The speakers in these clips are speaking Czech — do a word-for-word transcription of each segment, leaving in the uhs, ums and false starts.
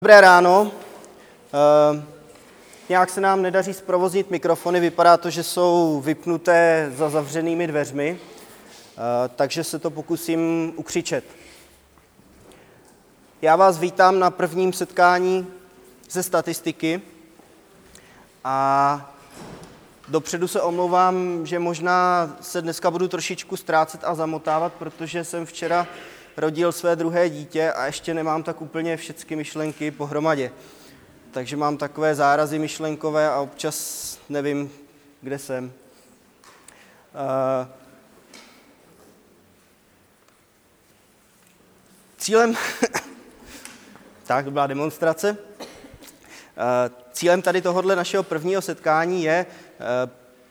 Dobré ráno. E, nějak se nám nedaří zprovoznit mikrofony, vypadá to, že jsou vypnuté za zavřenými dveřmi, e, takže se to pokusím ukřičet. Já vás vítám na prvním setkání ze statistiky a dopředu se omlouvám, že možná se dneska budu trošičku ztrácet a zamotávat, protože jsem včera rodil své druhé dítě a ještě nemám tak úplně všechny myšlenky pohromadě. Takže mám takové zárazy myšlenkové a občas nevím, kde jsem. Uh, cílem... tak, to byla demonstrace. Uh, cílem tady tohohle našeho prvního setkání je uh,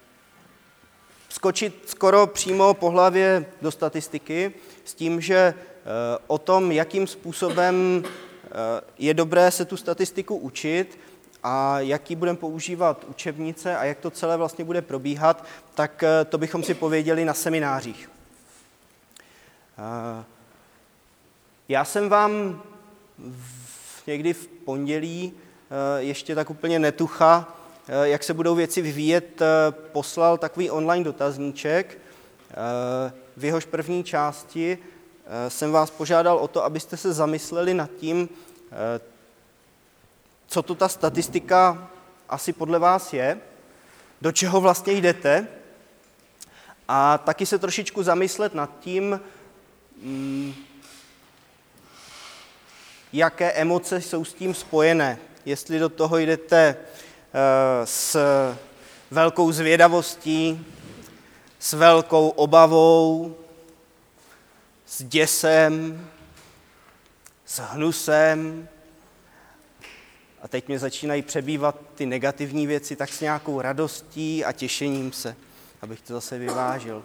skočit skoro přímo po hlavě do statistiky s tím, že o tom, jakým způsobem je dobré se tu statistiku učit a jaký budeme používat učebnice a jak to celé vlastně bude probíhat, tak to bychom si pověděli na seminářích. Já jsem vám někdy v pondělí ještě tak úplně netucha, jak se budou věci vyvíjet, poslal takový online dotazníček. V jehož první části jsem vás požádal o to, abyste se zamysleli nad tím, co to ta statistika asi podle vás je, do čeho vlastně jdete, a taky se trošičku zamyslet nad tím, jaké emoce jsou s tím spojené. Jestli do toho jdete s velkou zvědavostí, s velkou obavou, s děsem, s hnusem, a teď mě začínají přebývat ty negativní věci, tak s nějakou radostí a těšením se, abych to zase vyvážil.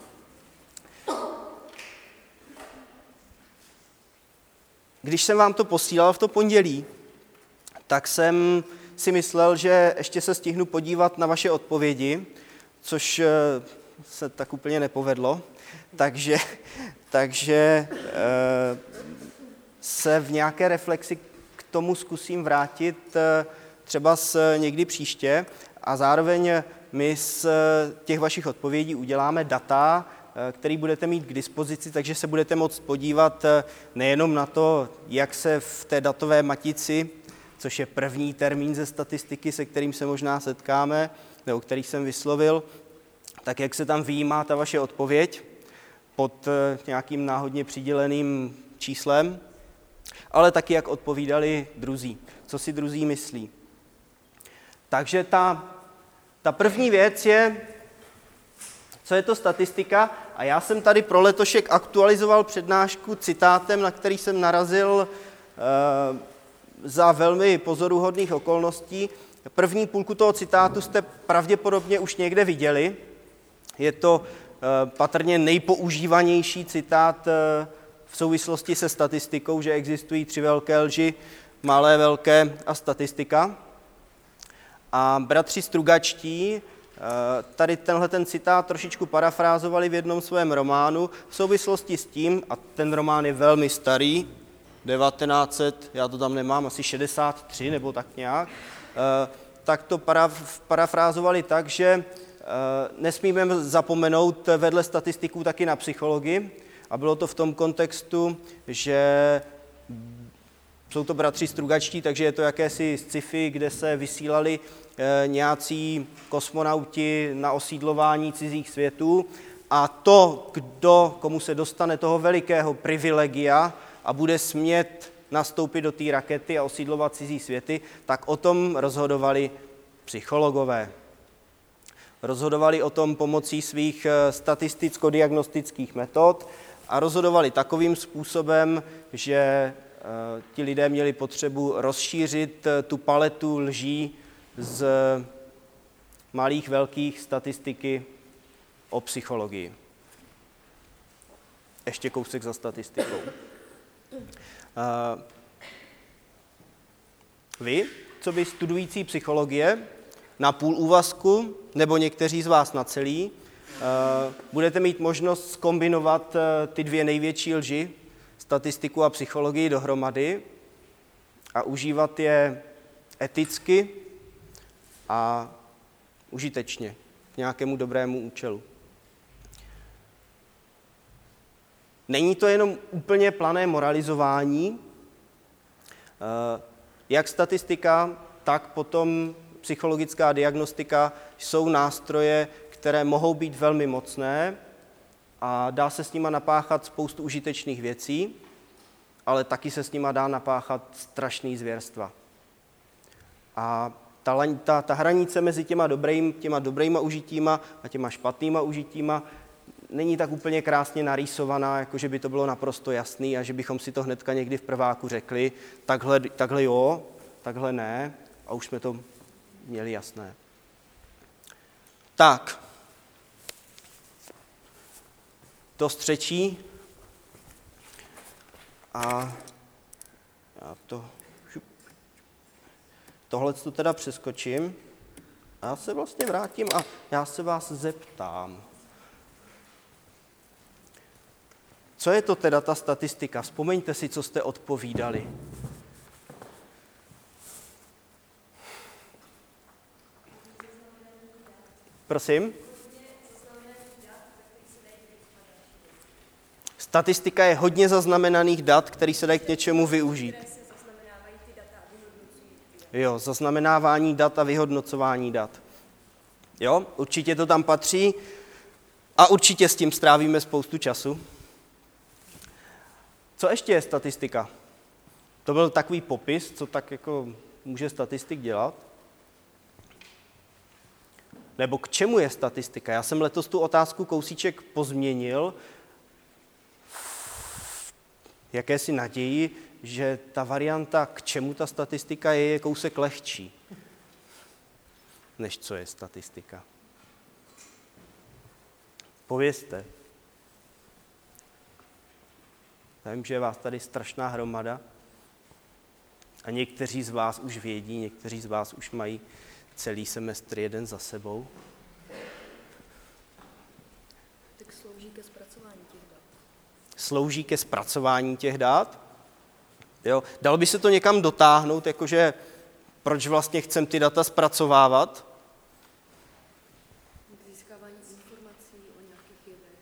Když jsem vám to posílal v to pondělí, tak jsem si myslel, že ještě se stihnu podívat na vaše odpovědi, což se tak úplně nepovedlo, takže, takže se v nějaké reflexi k tomu zkusím vrátit třeba s někdy příště a zároveň my z těch vašich odpovědí uděláme data, který budete mít k dispozici, takže se budete moct podívat nejenom na to, jak se v té datové matici, což je první termín ze statistiky, se kterým se možná setkáme, nebo který jsem vyslovil, tak jak se tam vyjímá ta vaše odpověď pod nějakým náhodně přiděleným číslem, ale taky jak odpovídali druzí, co si druzí myslí. Takže ta, ta první věc je, co je to statistika, a já jsem tady pro letošek aktualizoval přednášku citátem, na který jsem narazil e, za velmi pozoruhodných okolností. První půlku toho citátu jste pravděpodobně už někde viděli. Je to e, patrně nejpoužívanější citát e, v souvislosti se statistikou, že existují tři velké lži, malé, velké a statistika. A bratři Strugačtí tady tenhle ten citát trošičku parafrázovali v jednom svém románu v souvislosti s tím, a ten román je velmi starý, devatenáct set, já to tam nemám, asi šedesát tři nebo tak nějak, tak to parafrázovali tak, že nesmíme zapomenout vedle statistiků taky na psychologii, a bylo to v tom kontextu, že jsou to bratři Strugačtí, takže je to jakési sci-fi, kde se vysílali e, nějací kosmonauti na osídlování cizích světů, a to, kdo, komu se dostane toho velikého privilegia a bude smět nastoupit do té rakety a osídlovat cizí světy, tak o tom rozhodovali psychologové. Rozhodovali o tom pomocí svých statisticko-diagnostických metod a rozhodovali takovým způsobem, že ti lidé měli potřebu rozšířit tu paletu lží z malých, velkých statistiky o psychologii. Ještě kousek za statistikou. Vy, co by studující psychologie, na půl úvazku, nebo někteří z vás na celý, budete mít možnost zkombinovat ty dvě největší lži, statistiku a psychologii dohromady a užívat je eticky a užitečně k nějakému dobrému účelu. Není to jenom úplně plané moralizování. Jak statistika, tak potom psychologická diagnostika jsou nástroje, které mohou být velmi mocné a dá se s nima napáchat spoustu užitečných věcí, ale taky se s nima dá napáchat strašný zvěrstva. A ta, ta, ta hranice mezi těma, dobrým, těma dobrýma užitíma a těma špatnýma užitíma není tak úplně krásně narýsovaná, jako že by to bylo naprosto jasný a že bychom si to hnedka někdy v prváku řekli, takhle, takhle jo, takhle ne, a už jsme to měli jasné. Tak, to střečí a já to, tohle to teda přeskočím a já se vlastně vrátím a já se vás zeptám. Co je to teda ta statistika? Vzpomeňte si, co jste odpovídali. Prosím? Statistika je hodně zaznamenaných dat, které se dají k něčemu využít. Jo, zaznamenávání dat a vyhodnocování dat. Jo, určitě to tam patří a určitě s tím strávíme spoustu času. Co ještě je statistika? To byl takový popis, co tak jako může statistik dělat. Nebo k čemu je statistika? Já jsem letos tu otázku kousíček pozměnil v jakési naději, že ta varianta, k čemu ta statistika je, je kousek lehčí, než co je statistika. Povězte. Já vím, že je vás tady strašná hromada a někteří z vás už vědí, někteří z vás už mají celý semestr jeden za sebou. Tak slouží ke zpracování těch dat. Slouží ke zpracování těch dat. Jo. Dalo by se to někam dotáhnout, jakože proč vlastně chcem ty data zpracovávat? Získávání informací o nějakých jevech.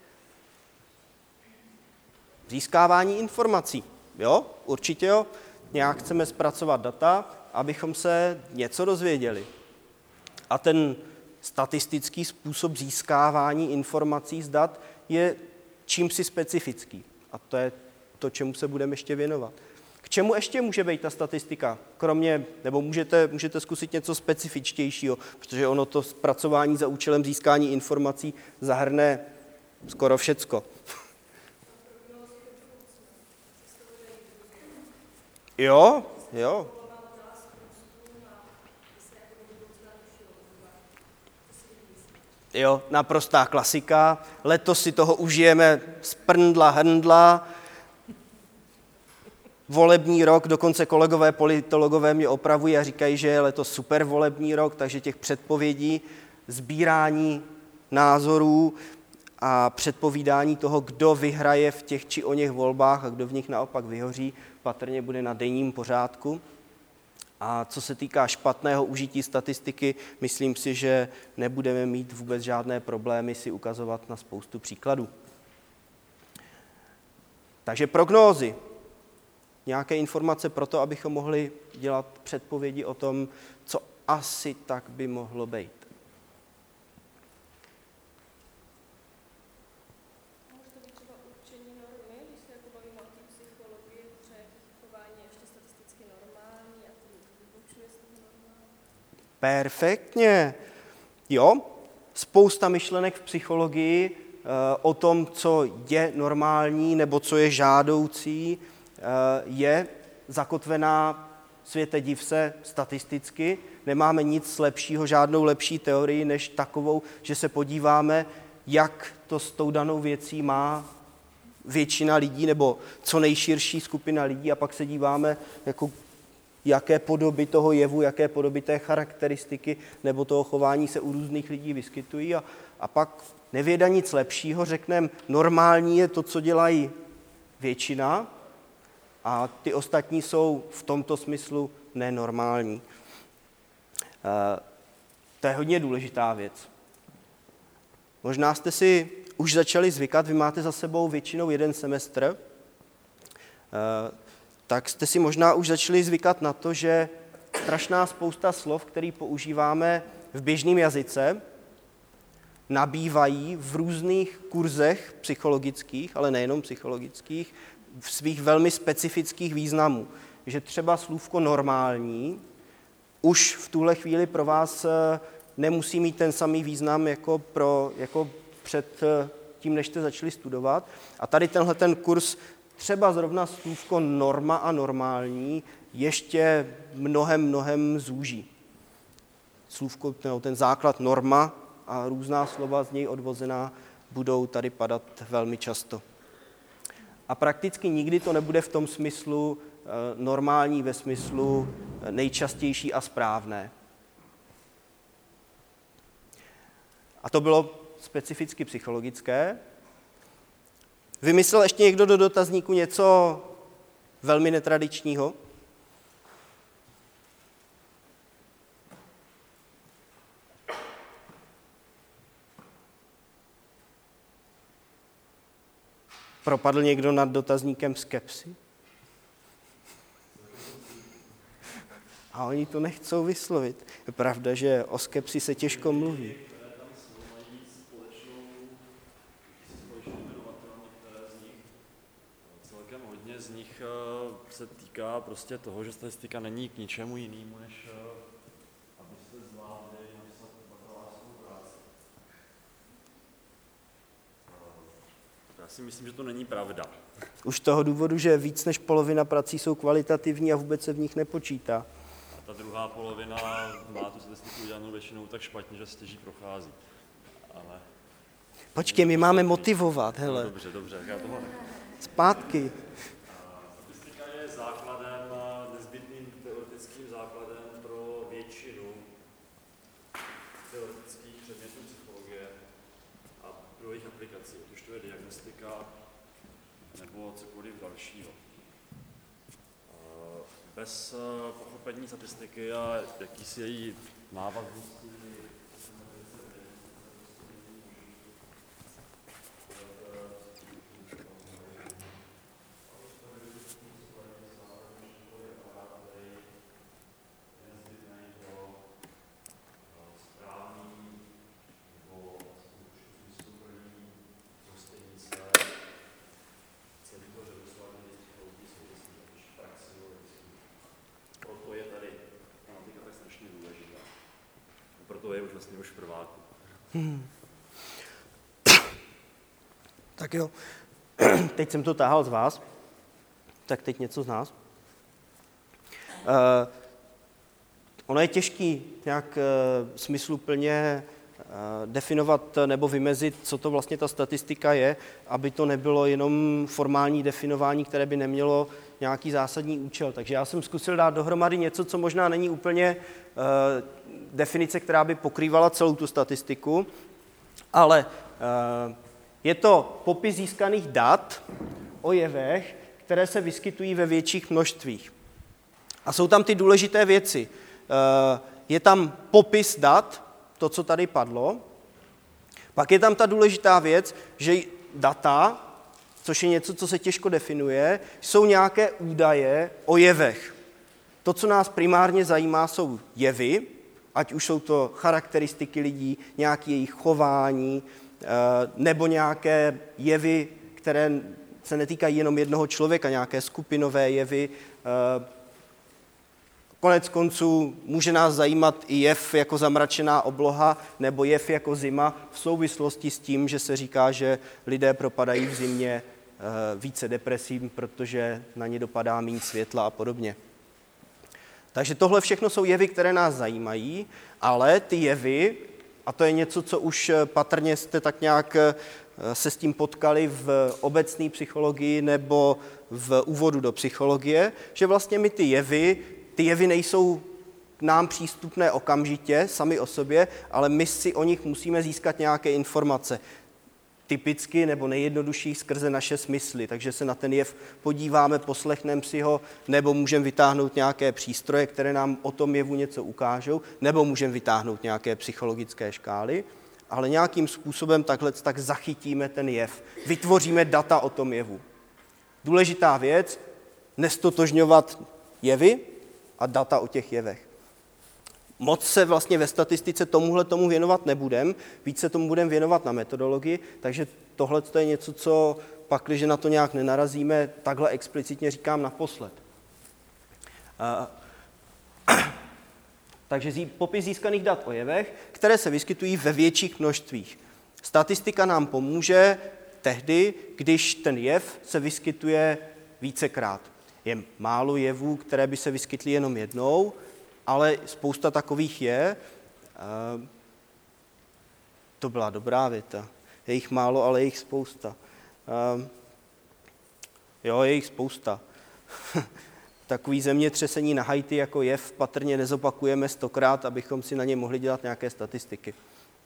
Získávání informací. Jo, určitě jo. Nějak chceme zpracovat data, abychom se něco dozvěděli. A ten statistický způsob získávání informací z dat je čímsi specifický. A to je to, čemu se budeme ještě věnovat. K čemu ještě může být ta statistika? Kromě, nebo můžete, můžete zkusit něco specifičtějšího, protože ono to zpracování za účelem získání informací zahrne skoro všecko. Jo, jo. Jo, naprostá klasika. Letos si toho užijeme z prndla hrndla. Volební rok, dokonce kolegové politologové mě opravují a říkají, že je letos super volební rok, takže těch předpovědí, sbírání názorů a předpovídání toho, kdo vyhraje v těch či o něch volbách a kdo v nich naopak vyhoří, patrně bude na denním pořádku. A co se týká špatného užití statistiky, myslím si, že nebudeme mít vůbec žádné problémy si ukazovat na spoustu příkladů. Takže prognózy. Nějaké informace pro to, abychom mohli dělat předpovědi o tom, co asi tak by mohlo být. Může to být třeba určení normy, když se jako bavíme o té psychologii, třeba jaký chování je ještě statisticky normální a to vybočuje z toho normální. Perfektně. Jo, spousta myšlenek v psychologii e, o tom, co je normální nebo co je žádoucí, je zakotvená, světe div se, statisticky. Nemáme nic lepšího, žádnou lepší teorii, než takovou, že se podíváme, jak to s tou danou věcí má většina lidí, nebo co nejširší skupina lidí, a pak se díváme, jako, jaké podoby toho jevu, jaké podoby té charakteristiky nebo toho chování se u různých lidí vyskytují. A, a pak nevěda nic lepšího, řekneme, normální je to, co dělají většina, a ty ostatní jsou v tomto smyslu nenormální. To je hodně důležitá věc. Možná jste si už začali zvykat, vy máte za sebou většinou jeden semestr, tak jste si možná už začali zvykat na to, že strašná spousta slov, které používáme v běžném jazyce, nabývají v různých kurzech psychologických, ale nejenom psychologických, v svých velmi specifických významů. Že třeba slůvko normální už v tuhle chvíli pro vás nemusí mít ten samý význam jako, pro, jako před tím, než jste začali studovat. A tady tenhle ten kurz třeba zrovna slůvko norma a normální ještě mnohem, mnohem zúží. Slůvko, no, ten základ norma a různá slova z něj odvozená budou tady padat velmi často. A prakticky nikdy to nebude v tom smyslu normální, ve smyslu nejčastější a správné. A to bylo specificky psychologické. Vymyslel ještě někdo do dotazníku něco velmi netradičního? Propadl někdo nad dotazníkem skepsy? A oni to nechcou vyslovit. Je pravda, že o skepsi se těžko mluví. Celkem hodně z nich se týká prostě toho, že statistika není k ničemu jinému, než abyste zvládli napsat bakalářskou práci. Já si myslím, že to není pravda. Už z toho důvodu, že víc než polovina prací jsou kvalitativní a vůbec se v nich nepočítá. Ta druhá polovina má tu statistiku udělanou většinou tak špatně, že stěží prochází. Ale... Počkej, my máme motivovat, hele. No, dobře, dobře, já tohle... Zpátky. Statistika je základem, nezbytným teoretickým základem pro většinu teoretických předmětů psychologie a pro jejich aplikací, ať už to je diagnostika nebo cokoliv dalšího. Bez pochopení statistiky a jakýsi její návaznosti to je už vlastně už v prváku. Hmm. Tak jo, teď jsem to táhal z vás, tak teď něco z nás. Uh, ono je těžký nějak uh, smysluplně uh, definovat nebo vymezit, co to vlastně ta statistika je, aby to nebylo jenom formální definování, které by nemělo nějaký zásadní účel. Takže já jsem zkusil dát dohromady něco, co možná není úplně uh, definice, která by pokrývala celou tu statistiku, ale uh, je to popis získaných dat o jevech, které se vyskytují ve větších množstvích. A jsou tam ty důležité věci. Uh, je tam popis dat, to, co tady padlo, pak je tam ta důležitá věc, že data, což je něco, co se těžko definuje, jsou nějaké údaje o jevech. To, co nás primárně zajímá, jsou jevy, ať už jsou to charakteristiky lidí, nějaké jejich chování, nebo nějaké jevy, které se netýkají jenom jednoho člověka, nějaké skupinové jevy. Konec konců může nás zajímat i jev jako zamračená obloha nebo jev jako zima v souvislosti s tím, že se říká, že lidé propadají v zimě více depresím, protože na ně dopadá méně světla a podobně. Takže tohle všechno jsou jevy, které nás zajímají, ale ty jevy, a to je něco, co už patrně jste tak nějak se s tím potkali v obecné psychologii nebo v úvodu do psychologie, že vlastně my ty jevy, ty jevy nejsou k nám přístupné okamžitě, sami o sobě, ale my si o nich musíme získat nějaké informace. Ty typicky nebo nejjednodušší skrze naše smysly, takže se na ten jev podíváme, poslechneme si ho, nebo můžeme vytáhnout nějaké přístroje, které nám o tom jevu něco ukážou, nebo můžeme vytáhnout nějaké psychologické škály, ale nějakým způsobem takhle tak zachytíme ten jev, vytvoříme data o tom jevu. Důležitá věc, nestotožňovat jevy a data o těch jevech. Moc se vlastně ve statistice tomuhle tomu věnovat nebudem, víc se tomu budeme věnovat na metodologii, takže tohle je něco, co pak, když na to nějak nenarazíme, takhle explicitně říkám naposled. Uh, takže zí, popis získaných dat o jevech, které se vyskytují ve větších množstvích. Statistika nám pomůže tehdy, když ten jev se vyskytuje vícekrát. Je málo jevů, které by se vyskytly jenom jednou, ale spousta takových je. To byla dobrá věta. Je jich málo, ale je jich spousta. Jo, je jich spousta. Takový zemětřesení na Haiti jako jev patrně nezopakujeme stokrát, abychom si na ně mohli dělat nějaké statistiky.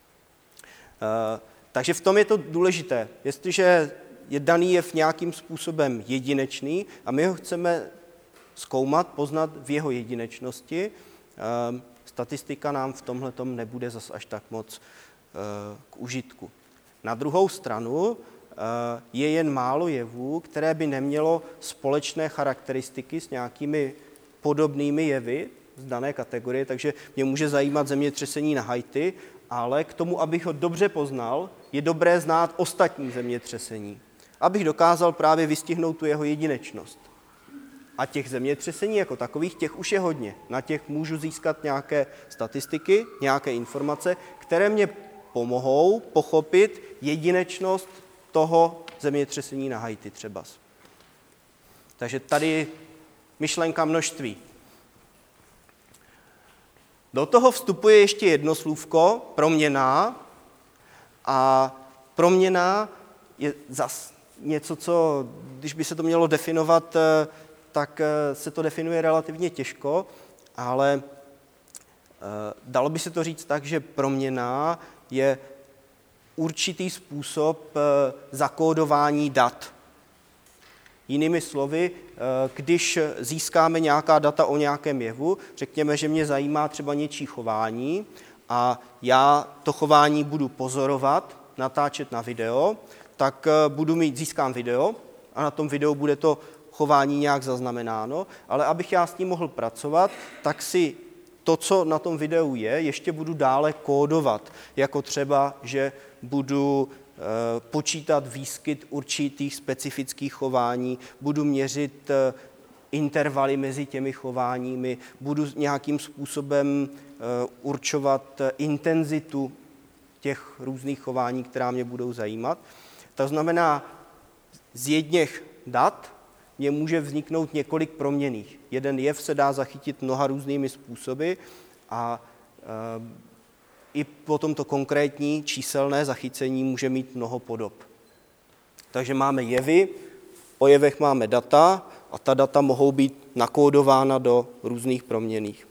Takže v tom je to důležité. Jestliže je daný jev nějakým způsobem jedinečný a my ho chceme zkoumat, poznat v jeho jedinečnosti, statistika nám v tomhletom nebude zas až tak moc k užitku. Na druhou stranu je jen málo jevů, které by nemělo společné charakteristiky s nějakými podobnými jevy z dané kategorie, takže mě může zajímat zemětřesení na Haiti, ale k tomu, abych ho dobře poznal, je dobré znát ostatní zemětřesení, abych dokázal právě vystihnout tu jeho jedinečnost. A těch zemětřesení jako takových, těch už je hodně. Na těch můžu získat nějaké statistiky, nějaké informace, které mě pomohou pochopit jedinečnost toho zemětřesení na Haiti třeba. Takže tady myšlenka množství. Do toho vstupuje ještě jedno slůvko, proměnná. A proměnná je zas něco, co, když by se to mělo definovat, tak se to definuje relativně těžko, ale dalo by se to říct tak, že proměnná je určitý způsob zakódování dat. Jinými slovy, když získáme nějaká data o nějakém jevu, řekněme, že mě zajímá třeba něčí chování a já to chování budu pozorovat, natáčet na video, tak budu mít, získám video a na tom videu bude to chování nějak zaznamenáno, ale abych já s ním mohl pracovat, tak si to, co na tom videu je, ještě budu dále kódovat, jako třeba, že budu e, počítat výskyt určitých specifických chování, budu měřit e, intervaly mezi těmi chováními, budu nějakým způsobem e, určovat e, intenzitu těch různých chování, která mě budou zajímat. To znamená, z jedněch dat mě může vzniknout několik proměnných. Jeden jev se dá zachytit mnoha různými způsoby a e, i potom to konkrétní číselné zachycení může mít mnoho podob. Takže máme jevy, o jevech máme data a ta data mohou být nakódována do různých proměnných.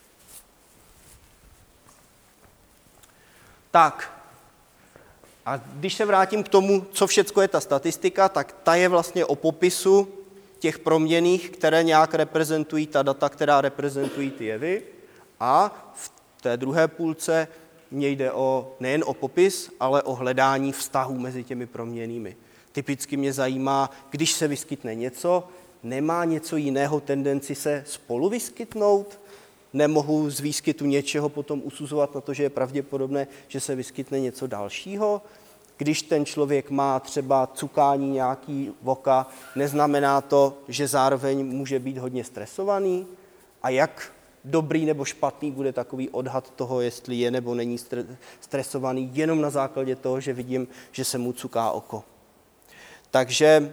Tak, a když se vrátím k tomu, co všecko je ta statistika, tak ta je vlastně o popisu těch proměnných, které nějak reprezentují ta data, která reprezentují ty jevy. A v té druhé půlce mně jde o, nejen o popis, ale o hledání vztahů mezi těmi proměnnými. Typicky mě zajímá, když se vyskytne něco, nemá něco jiného tendenci se spolu vyskytnout, nemohu z výskytu něčeho potom usuzovat na to, že je pravděpodobné, že se vyskytne něco dalšího. Když ten člověk má třeba cukání nějaký voka, neznamená to, že zároveň může být hodně stresovaný. A jak dobrý nebo špatný bude takový odhad toho, jestli je nebo není stresovaný, jenom na základě toho, že vidím, že se mu cuká oko. Takže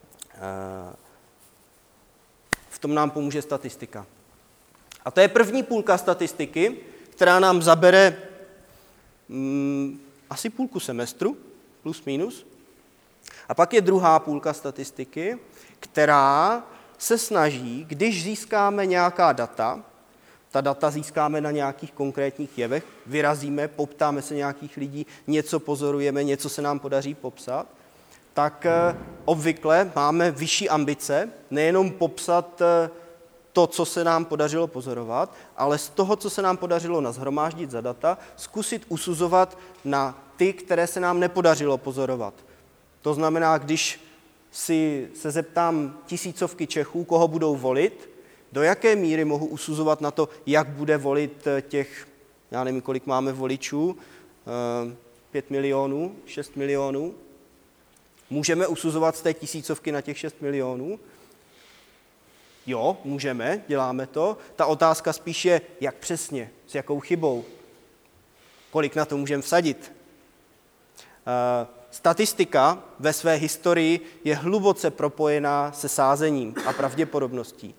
v tom nám pomůže statistika. A to je první půlka statistiky, která nám zabere mm, asi půlku semestru, plus minus. A pak je druhá půlka statistiky, která se snaží, když získáme nějaká data, Ta data získáme na nějakých konkrétních jevech, vyrazíme, poptáme se nějakých lidí, něco pozorujeme, něco se nám podaří popsat, tak obvykle máme vyšší ambice, nejenom popsat to, co se nám podařilo pozorovat, ale z toho, co se nám podařilo nashromáždit za data, zkusit usuzovat na ty, které se nám nepodařilo pozorovat. To znamená, když si se zeptám tisícovky Čechů, koho budou volit, do jaké míry mohu usuzovat na to, jak bude volit těch, já nevím, kolik máme voličů, pět milionů, šest milionů. Můžeme usuzovat z té tisícovky na těch šest milionů? Jo, můžeme, děláme to. Ta otázka spíš je, jak přesně, s jakou chybou, kolik na to můžeme vsadit. Statistika ve své historii je hluboce propojená se sázením a pravděpodobností.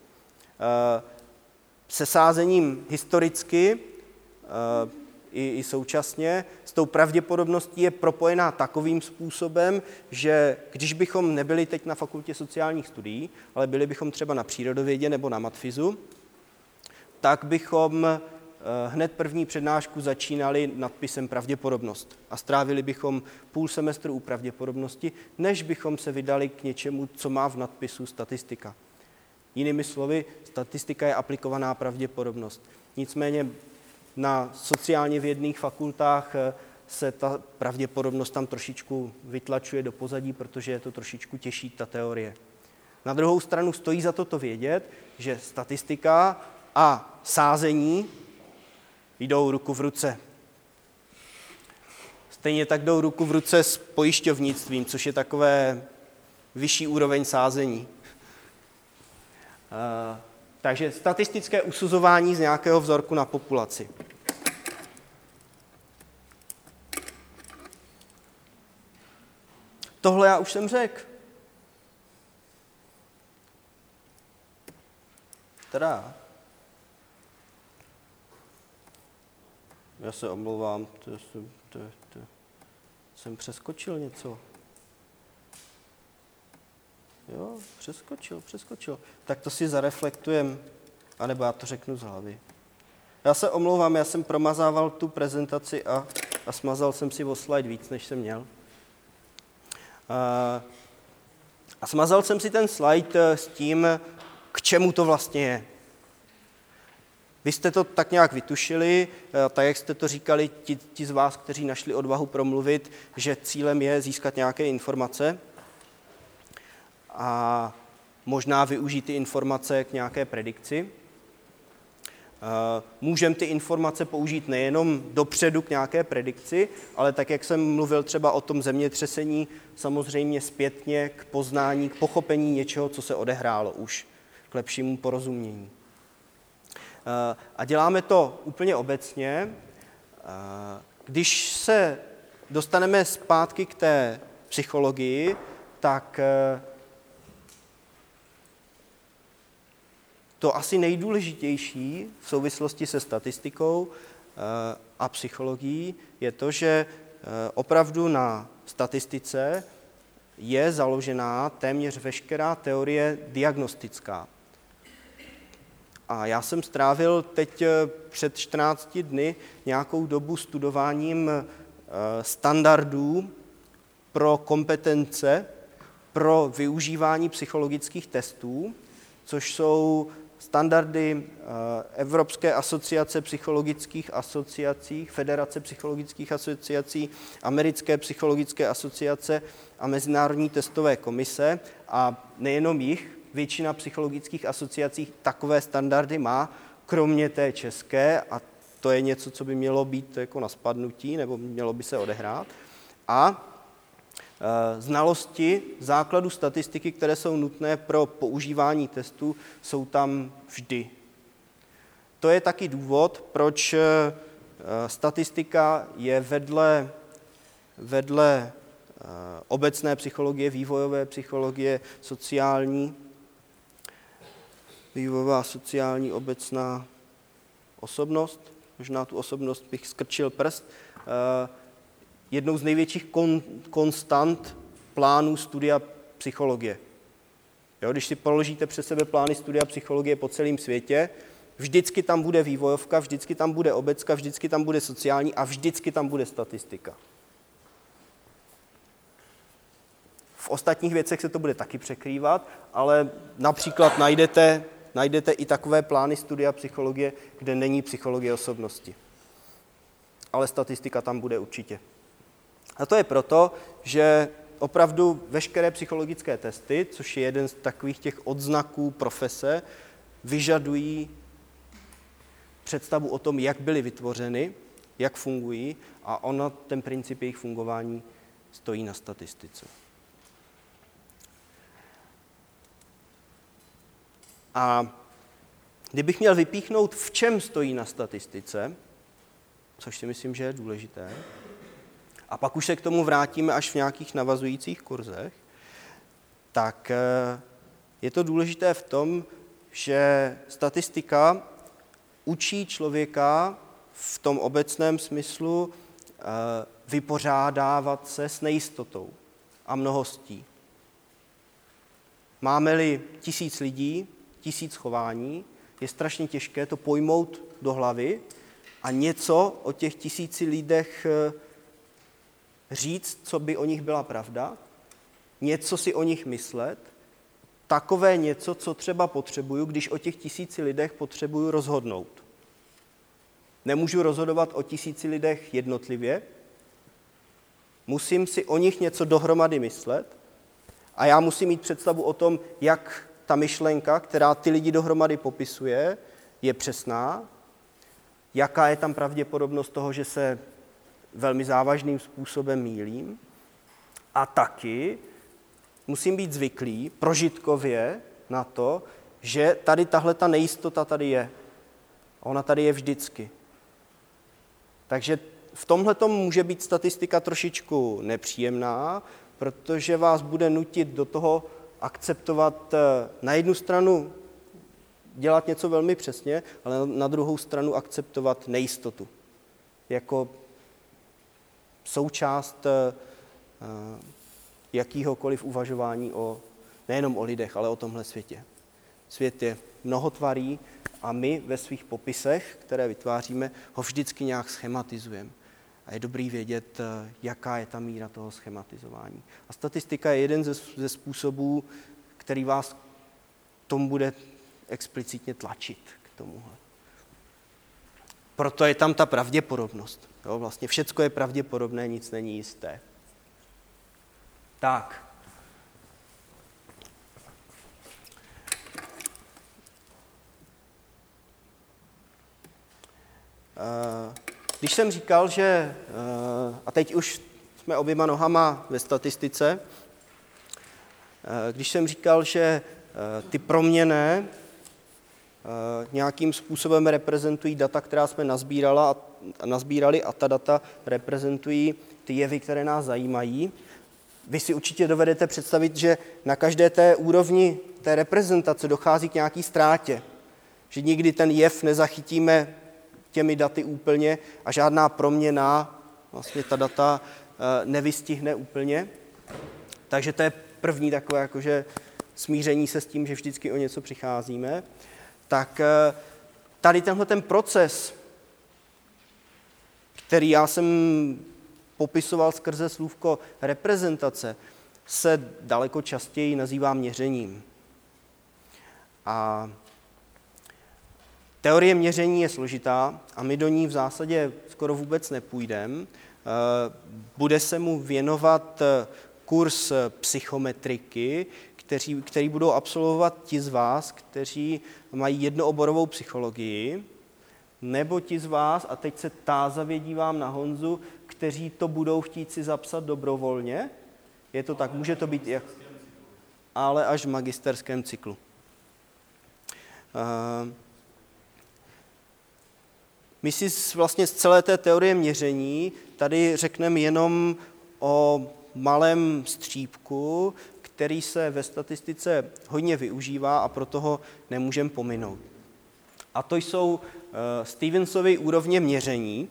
Se sázením historicky i, i současně s tou pravděpodobností je propojená takovým způsobem, že když bychom nebyli teď na fakultě sociálních studií, ale byli bychom třeba na přírodovědě nebo na matfizu, tak bychom hned první přednášku začínali nadpisem pravděpodobnost a strávili bychom půl semestru u pravděpodobnosti, než bychom se vydali k něčemu, co má v nadpisu statistika. Jinými slovy, statistika je aplikovaná pravděpodobnost. Nicméně na sociálně vědných fakultách se ta pravděpodobnost tam trošičku vytlačuje do pozadí, protože je to trošičku těžší, ta teorie. Na druhou stranu stojí za to to vědět, že statistika a sázení jdou ruku v ruce. Stejně tak jdou ruku v ruce s pojišťovnictvím, což je takové vyšší úroveň sázení. Uh, takže statistické usuzování z nějakého vzorku na populaci. Tohle já už jsem řekl. Teda. Já se omlouvám, to, to, to, to, jsem přeskočil něco. Jo, přeskočil, přeskočil. Tak to si zareflektujem, anebo já to řeknu z hlavy. Já se omlouvám, já jsem promazával tu prezentaci a, a smazal jsem si o slide víc, než jsem měl. A, a smazal jsem si ten slide s tím, k čemu to vlastně je. Vy jste to tak nějak vytušili, tak jak jste to říkali, ti, ti z vás, kteří našli odvahu promluvit, že cílem je získat nějaké informace a možná využít ty informace k nějaké predikci. Můžeme ty informace použít nejenom dopředu k nějaké predikci, ale tak, jak jsem mluvil třeba o tom zemětřesení, samozřejmě zpětně k poznání, k pochopení něčeho, co se odehrálo už, k lepšímu porozumění. A děláme to úplně obecně. Když se dostaneme zpátky k té psychologii, tak to asi nejdůležitější v souvislosti se statistikou a psychologií je to, že opravdu na statistice je založená téměř veškerá teorie diagnostická. A já jsem strávil teď před čtrnácti dny nějakou dobu studováním standardů pro kompetence, pro využívání psychologických testů, což jsou standardy Evropské asociace psychologických asociací, Federace psychologických asociací, Americké psychologické asociace a Mezinárodní testové komise. A nejenom jich, většina psychologických asociací takové standardy má, kromě té české, a to je něco, co by mělo být jako na spadnutí, nebo mělo by se odehrát. A e, znalosti základu statistiky, které jsou nutné pro používání testů, jsou tam vždy. To je taky důvod, proč e, statistika je vedle, vedle e, obecné psychologie, vývojové psychologie, sociální, vývojová, sociální, obecná osobnost, možná tu osobnost bych skrčil prst, jednou z největších kon, konstant plánů studia psychologie. Jo, když si položíte před sebe plány studia psychologie po celém světě, Vždycky tam bude vývojovka, vždycky tam bude obecka, vždycky tam bude sociální a vždycky tam bude statistika. V ostatních věcech se to bude taky překrývat, ale například najdete, najdete i takové plány studia psychologie, kde není psychologie osobnosti. Ale statistika tam bude určitě. A to je proto, že opravdu veškeré psychologické testy, což je jeden z takových těch odznaků profese, vyžadují představu o tom, jak byly vytvořeny, jak fungují a ono, ten princip jejich fungování stojí na statistice. A kdybych měl vypíchnout, v čem stojí na statistice, což si myslím, že je důležité, a pak už se k tomu vrátíme až v nějakých navazujících kurzech, tak je to důležité v tom, že statistika učí člověka v tom obecném smyslu vypořádávat se s nejistotou a mnohostí. Máme-li tisíc lidí, tisíc chování, je strašně těžké to pojmout do hlavy a něco o těch tisíci lidech říct, co by o nich byla pravda, něco si o nich myslet, takové něco, co třeba potřebuju, když o těch tisíci lidech potřebuju rozhodnout. Nemůžu rozhodovat o tisíci lidech jednotlivě, musím si o nich něco dohromady myslet a já musím mít představu o tom, jak ta myšlenka, která ty lidi dohromady popisuje, je přesná, jaká je tam pravděpodobnost toho, že se velmi závažným způsobem mýlím. A taky musím být zvyklý prožitkově na to, že tady tahle ta nejistota tady je. A ona tady je vždycky. Takže v tomhletom může být statistika trošičku nepříjemná, protože vás bude nutit do toho akceptovat na jednu stranu dělat něco velmi přesně, ale na druhou stranu akceptovat nejistotu jako součást jakýhokoliv uvažování o, nejenom o lidech, ale o tomhle světě. Svět je mnohotvarý a my ve svých popisech, které vytváříme, ho vždycky nějak schematizujeme. A je dobrý vědět, jaká je ta míra toho schematizování. A statistika je jeden ze, ze způsobů, který vás tomu bude explicitně tlačit k tomuhle. Proto je tam ta pravděpodobnost. Jo, vlastně všecko je pravděpodobné, nic není jisté. Tak. Když jsem říkal, že, a teď už jsme oběma nohama ve statistice, když jsem říkal, že ty proměnné nějakým způsobem reprezentují data, která jsme nazbírala, nazbírali a ta data reprezentují ty jevy, které nás zajímají. Vy si určitě dovedete představit, že na každé té úrovni té reprezentace dochází k nějaký ztrátě. Že nikdy ten jev nezachytíme těmi daty úplně a žádná proměna, vlastně ta data nevystihne úplně. Takže to je první takové jakože smíření se s tím, že vždycky o něco přicházíme. Tak tady tenhle ten proces, který já jsem popisoval skrze slůvko reprezentace, se daleko častěji nazývá měřením. A teorie měření je složitá a my do ní v zásadě skoro vůbec nepůjdeme. Bude se mu věnovat kurz psychometriky, který, který budou absolvovat ti z vás, kteří mají jednooborovou psychologii, nebo ti z vás, a teď se tázavě dívám na Honzu, kteří to budou chtít si zapsat dobrovolně. Je to tak, může to být, jak, ale až v magisterském cyklu. My si vlastně z celé té teorie měření tady řekneme jenom o malém střípku, který se ve statistice hodně využívá a proto ho nemůžeme pominout. A to jsou uh, Stevensovy úrovně měření.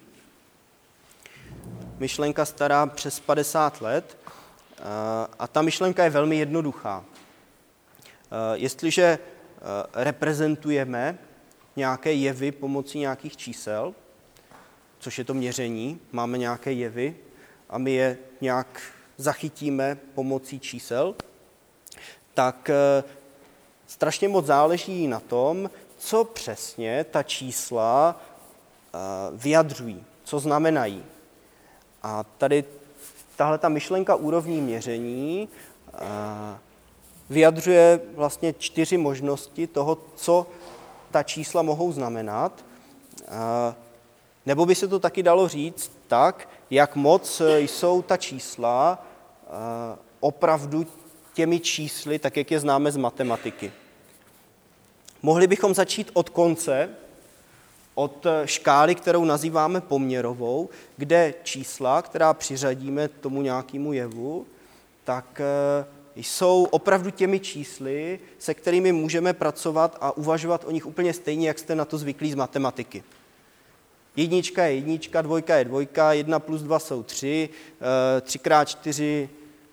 Myšlenka stará přes padesát let uh, a ta myšlenka je velmi jednoduchá. Uh, jestliže uh, reprezentujeme nějaké jevy pomocí nějakých čísel, což je to měření, máme nějaké jevy a my je nějak zachytíme pomocí čísel, tak strašně moc záleží na tom, co přesně ta čísla vyjadřují, co znamenají. A tady tahle ta myšlenka úrovní měření vyjadřuje vlastně čtyři možnosti toho, co ta čísla mohou znamenat. Nebo by se to taky dalo říct tak, jak moc jsou ta čísla opravdu těmi čísly, tak jak je známe z matematiky. Mohli bychom začít od konce, od škály, kterou nazýváme poměrovou, kde čísla, která přiřadíme tomu nějakému jevu, tak jsou opravdu těmi čísly, se kterými můžeme pracovat a uvažovat o nich úplně stejně, jak jste na to zvyklí z matematiky. Jednička je jednička, dvojka je dvojka, jedna plus dva jsou tři, tři krát čtyři,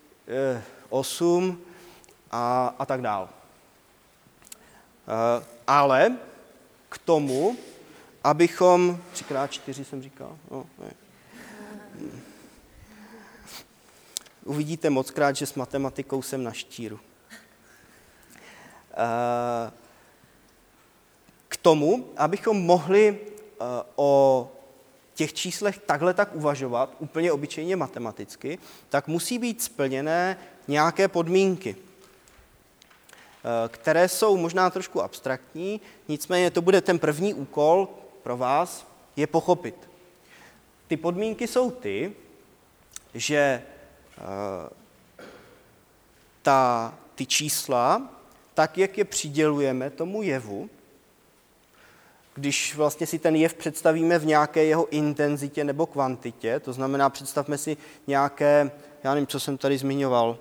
osm a, a tak dál. Ale k tomu, abychom... tři krát čtyři jsem říkal? No, ne. Uvidíte mockrát, že s matematikou jsem na štíru. K tomu, abychom mohli o těch číslech takhle tak uvažovat, úplně obyčejně matematicky, tak musí být splněné nějaké podmínky, které jsou možná trošku abstraktní, nicméně to bude ten první úkol pro vás, je pochopit. Ty podmínky jsou ty, že ta, ty čísla, tak jak je přidělujeme tomu jevu, když vlastně si ten jev představíme v nějaké jeho intenzitě nebo kvantitě, to znamená, představme si nějaké, já nevím, co jsem tady zmiňoval,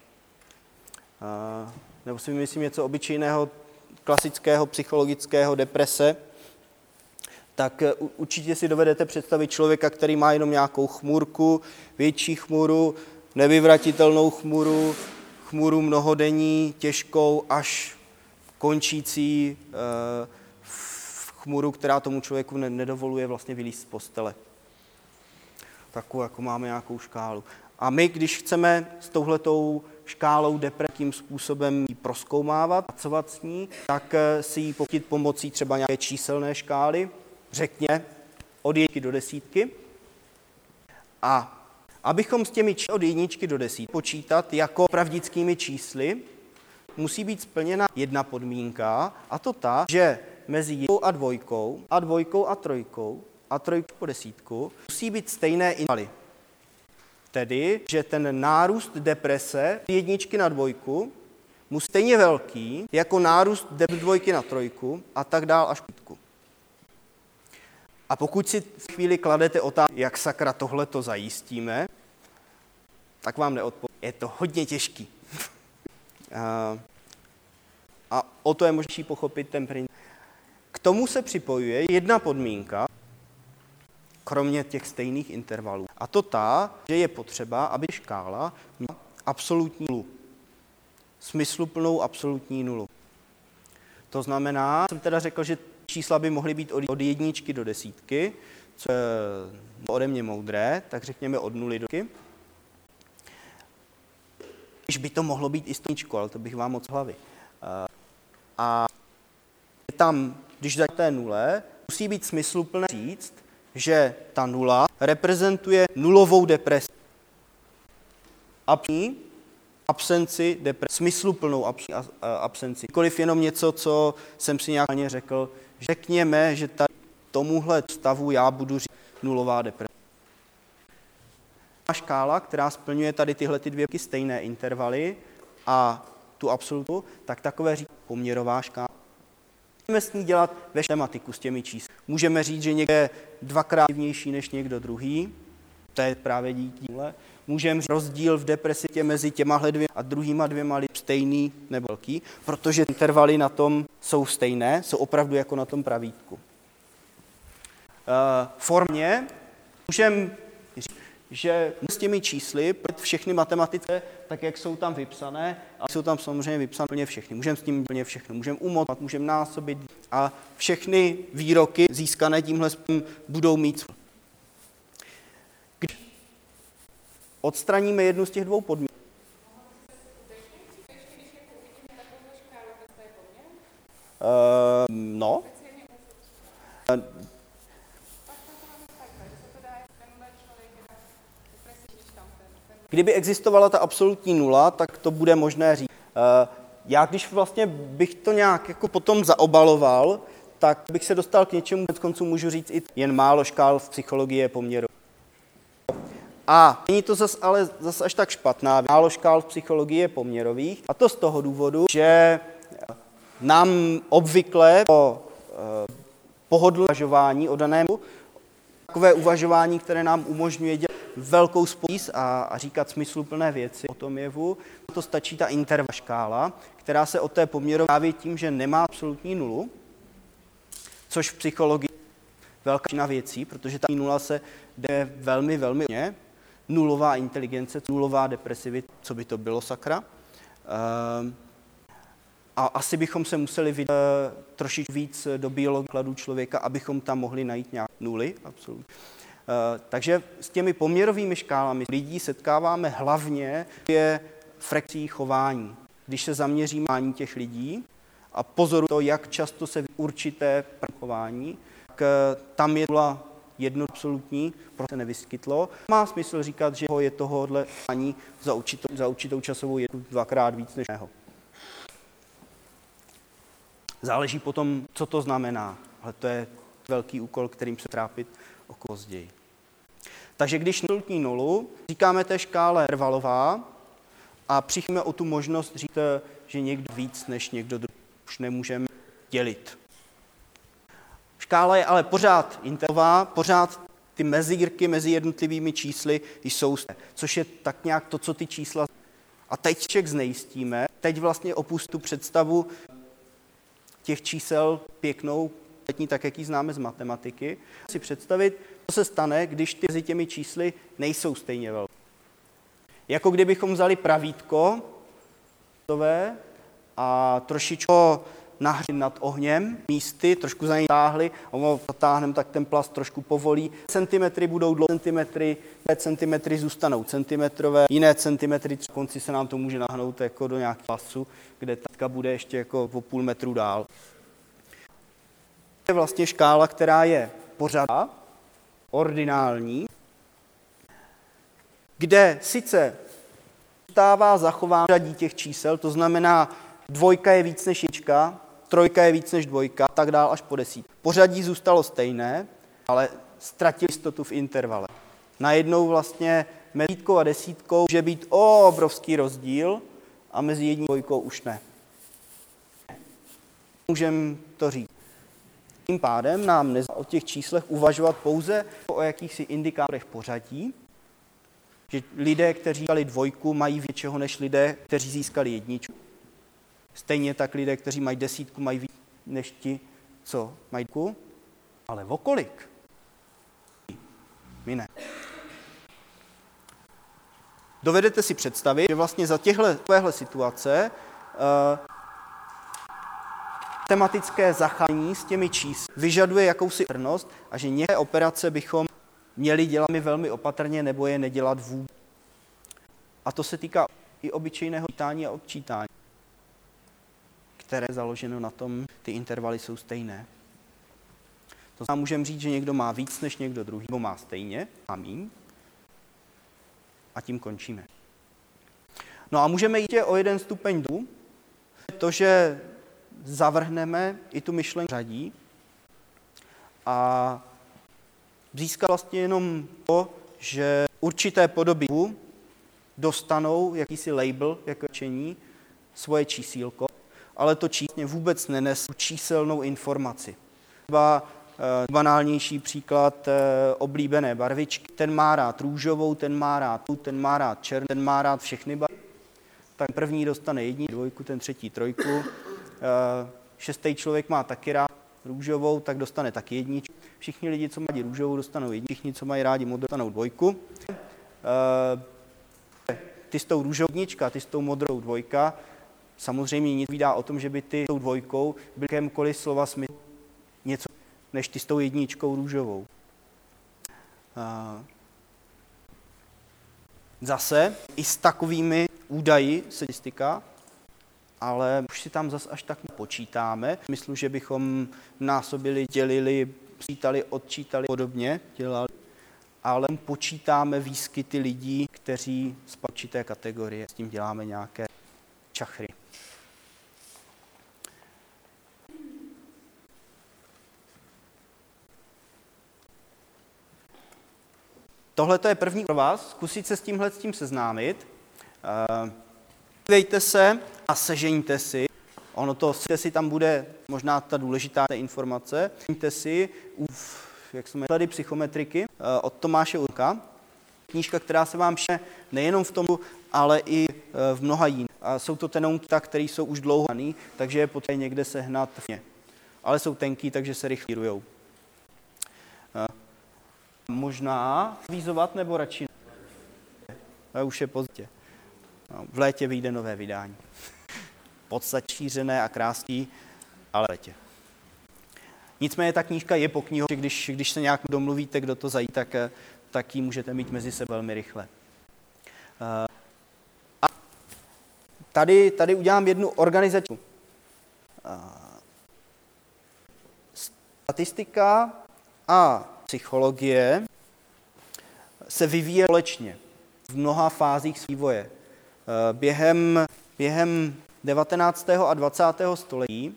nebo si vymyslím něco obyčejného, klasického, psychologického, deprese, tak určitě si dovedete představit člověka, který má jenom nějakou chmůrku, větší chmůru, nevyvratitelnou chmůru, chmůru mnohodenní, těžkou, až končící chmůru, která tomu člověku nedovoluje vlastně vylízt z postele. Takovou, jako máme nějakou škálu. A my, když chceme s touhletou škálou depresivním způsobem ji prozkoumávat, pracovat s ní, tak si ji pokud pomocí třeba nějaké číselné škály, řekně od jedničky do desítky. A abychom s těmi čísly od jedničky do desítky počítat jako pravdickými čísly, musí být splněna jedna podmínka, a to ta, že mezi jednou a dvojkou, a dvojkou a trojkou, a trojkou po desítku musí být stejné intervaly. Tedy, že ten nárůst deprese jedničky na dvojku musí stejně velký jako nárůst dvojky na trojku a tak dál až pětku. A pokud si v chvíli kladete otázku, jak sakra tohle to zajistíme, tak vám neodpovím. Je to hodně těžký. a, a o to je možné pochopit ten princip. K tomu se připojuje jedna podmínka, kromě těch stejných intervalů. A to ta, že je potřeba, aby škála měla absolutní nulu. Smysluplnou absolutní nulu. To znamená, jsem teda řekl, že čísla by mohly být od jedničky do desítky, co je ode mě moudré, tak řekněme od nuly do desítky. Když by to mohlo být i stoničko, ale to bych vám moc hlavy. A tam, když za té nule, musí být smysluplné říct, že ta nula reprezentuje nulovou depresi. Absentní absenci deprese, smysluplnou absenci. Nikoliv jenom něco, co jsem si nějak řekl, řekněme, že tady tomuhle stavu já budu říct nulová deprese. Škála, která splňuje tady tyhle ty dvě stejné intervaly a tu absolutu, tak takové říct poměrová škála. Můžeme s ní dělat ve matematiku s těmi čísly. Můžeme říct, že někdo je dvakrát vnější než někdo druhý, to je právě díky díle. Můžeme říct rozdíl v depresitě mezi těmahle dvěma a druhýma dvěma stejný nebo velký, protože intervaly na tom jsou stejné, jsou opravdu jako na tom pravítku. E, formě můžeme říct, že s těmi čísly všechny matematické, tak jak jsou tam vypsané, a jsou tam samozřejmě vypsané úplně všechny. Můžeme s tím úplně všechno. Můžeme umotovat, můžeme násobit a všechny výroky získané tímhle budou mít. Když odstraníme jednu z těch dvou podmínek, Uh, no. Uh, Kdyby existovala ta absolutní nula, tak to bude možné říct. Uh, já když vlastně bych to nějak jako potom zaobaloval, tak bych se dostal k něčemu, konec konců můžu říct i jen málo škál v psychologii je poměru. A není to zas, ale zas až tak špatná. Málo škál v psychologii je poměrových. A to z toho důvodu, že nám obvykle po eh, pohodlném uvažování o danému, takové uvažování, které nám umožňuje dělat velkou spoustu a, a říkat smysluplné věci o tom jevu, to stačí ta intervalní škála, která se od té poměrové právě tím, že nemá absolutní nulu, což v psychologii velká většina věcí, protože ta nula se jde velmi, velmi hodně. Nulová inteligence, nulová depresivita, co by to bylo, sakra. Ehm, A asi bychom se museli vidět trošičku víc do biologie člověka, abychom tam mohli najít nějaké nuly. Absolutně. Takže s těmi poměrovými škálami lidí setkáváme hlavně je frekcí chování. Když se zaměříme na těch lidí a pozorují to, jak často se určité chování, tak tam je nula jedno absolutní, proto se nevyskytlo. Má smysl říkat, že je tohohle chování za určitou, za určitou časovou jednu dvakrát víc než jiného. Záleží potom, co to znamená, ale to je velký úkol, kterým se trápit o později. Takže když absolutní nulu, říkáme té škále intervalová a přicházíme o tu možnost říct, že někdo víc než někdo druhý. Už nemůžeme dělit. Škála je ale pořád intervalová, pořád ty mezírky mezi jednotlivými čísly jsou, což je tak nějak to, co ty čísla. A teď ček znejistíme, teď vlastně opustím tu představu těch čísel pěknou, tak jak ji známe z matematiky. Si představit, co se stane, když ty mezi těmi čísly nejsou stejně velké. Jako kdybychom vzali pravítko a trošičku nahřít nad ohněm, místy, trošku za něj táhli, a ho zatáhneme, tak ten plast trošku povolí. Centimetry budou dlouhé centimetry, centimetry zůstanou centimetrové, jiné centimetry, v konci se nám to může nahnout jako do nějakého pasu, kde ta bude ještě jako o půl metru dál. To je vlastně škála, která je pořadá, ordinální, kde sice zůstává zachován pořadí těch čísel, to znamená, dvojka je víc než jednička, trojka je víc než dvojka, tak dál až po desítku. Pořadí zůstalo stejné, ale ztratili jistotu v intervale. Najednou vlastně mezi desítkou a desítkou může být obrovský rozdíl a mezi jedním a dvojkou už ne. Můžeme to říct. Tím pádem nám nezá o těch číslech uvažovat pouze o jakýchsi indikátorech pořadí, že lidé, kteří získali dvojku, mají většího než lidé, kteří získali jedničku. Stejně tak lidé, kteří mají desítku, mají víc než ti, co mají dvojku. Ale o kolik? My ne. Dovedete si představit, že vlastně za těchto situace uh, tematické zacházení s těmi čísly vyžaduje jakousi opatrnost a že některé operace bychom měli dělat velmi opatrně nebo je nedělat vůbec. A to se týká i obyčejného čítání a odčítání, které je založeno na tom, ty intervaly jsou stejné. To znamená, můžeme říct, že někdo má víc než někdo druhý, nebo má stejně, má míň. A tím končíme. No a můžeme jít o jeden stupeň dolů, to, že zavrhneme i tu myšlenku řadí a získá vlastně jenom to, že určité podoby dostanou jakýsi label, jako čení, svoje čísílko, ale to číslo vůbec nenese číselnou informaci. Třeba e, banálnější příklad e, oblíbené barvičky. Ten má rád růžovou, ten má rád tu, ten má rád černou, ten má rád všechny barvy. Tak první dostane jedni, dvojku, ten třetí trojku. E, šestý člověk má taky rád růžovou, tak dostane taky jedničku. Všichni lidi, co mají růžovou, dostanou jedničku, všichni, co mají rádi modrou, dostanou dvojku. ty s tou růžovou jednička, ty s tou modrou dvojka, samozřejmě nic vydá o tom, že by ty s tou dvojkou byly jakémkoliv slova smysl něco, než ty s tou jedničkou růžovou. Zase i s takovými údaji statistika, ale už si tam zase až tak počítáme. V smyslu, že bychom násobili, dělili, přítali, odčítali, podobně dělali, ale počítáme výskyty lidí, kteří z určité kategorie, s tím děláme nějaké čachry. Tohle je první pro vás, zkusit se s tímhle s tím seznámit. Dívejte se a sežeňte si. Ono to si tam bude možná ta důležitá informace. Sežeňte si, jak jsme tady psychometriky od Tomáše Urka. Knížka, která se vám píše nejenom v tom, ale i v mnoha jiných. A jsou to tenonky, které jsou už dlouho daný, takže je potřeba někde sehnat. Ale jsou tenký, takže se rychle rýrujou. Možná vízovat nebo radši ne? Už je pozdě. No, v létě vyjde nové vydání. V podstatě šířené a krásný, ale v létě. Nicméně ta knížka je po knihu, že když, když se nějak domluvíte, kdo to zají, tak, tak ji můžete mít mezi sebou velmi rychle. A tady, tady udělám jednu organizaci. Statistika a psychologie se vyvíje společně v mnoha fázích vývoje. Během, během devatenáctého a dvacátého století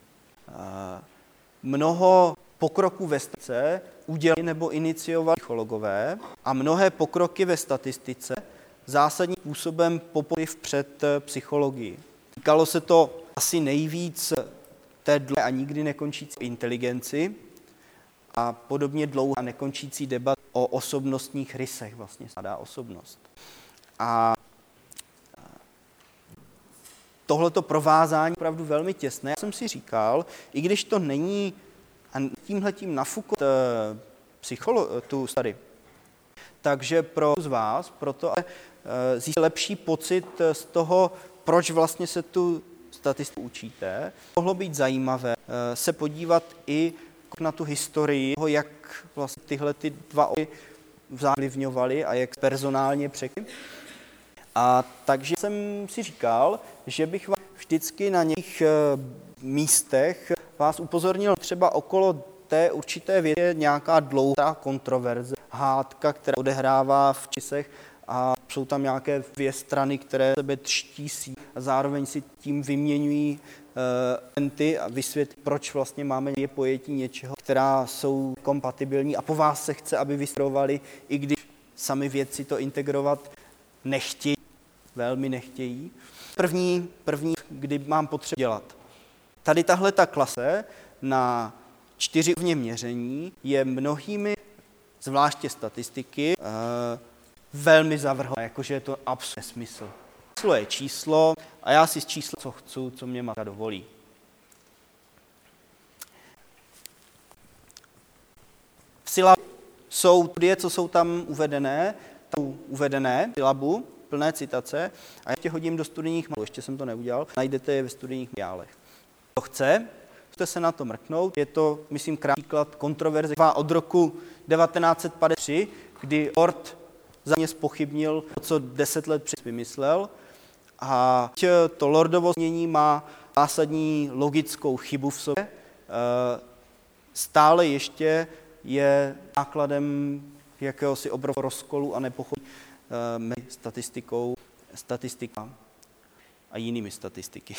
mnoho pokroků ve statistice udělali nebo iniciovali psychologové a mnohé pokroky ve statistice zásadním způsobem popojili vpřed psychologii. Týkalo se to asi nejvíc té dlouhé a nikdy nekončící inteligenci a podobně dlouhá a nekončící debat o osobnostních rysech, vlastně sadá osobnost. A tohleto provázání je opravdu velmi těsné. Já jsem si říkal, i když to není tímhletím nafukovat psycholo- tu tady, takže pro z vás, proto získat lepší pocit z toho, proč vlastně se tu statistiku učíte, mohlo být zajímavé se podívat i na tu historii, jak vlastně tyhle ty dva obory vzájemně a jak personálně překryly. A takže jsem si říkal, že bych vás vždycky na nějakých místech vás upozornil třeba okolo té určité věci nějaká dlouhá kontroverze, hádka, která odehrává v časech a jsou tam nějaké dvě strany, které sebe třtí a zároveň si tím vyměňují enty a vysvětlí, proč vlastně máme je pojetí něčeho, která jsou kompatibilní a po vás se chce, aby vysvětlovali, i když sami vědci to integrovat nechtějí, velmi nechtějí. První, první, kdy mám potřebu dělat. Tady tahle ta klase na čtyři úrovně měření je mnohými, zvláště statistiky, velmi zavrhlé, jakože je to absolutně nesmysl. Číslo je číslo a já si z čísla, co chci, co mě matka dovolí. V syllabu jsou studie, co jsou tam uvedené, tam uvedené v syllabu, plné citace, a já tě hodím do studijních materiálů, ještě jsem to neudělal, najdete je ve studijních materiálech. Kdo chce, můžete se na to mrknout, je to, myslím, krásný příklad kontroverze od roku devatenáct set padesát tři, kdy Lord za mě zpochybnil to, co deset let předtím vymyslel, a to Lordovo znění má zásadní logickou chybu v sobě. Stále ještě je nákladem jakéhosi obrovského rozkolu a nepochopení mezi statistikou, statistika a jinými statistiky.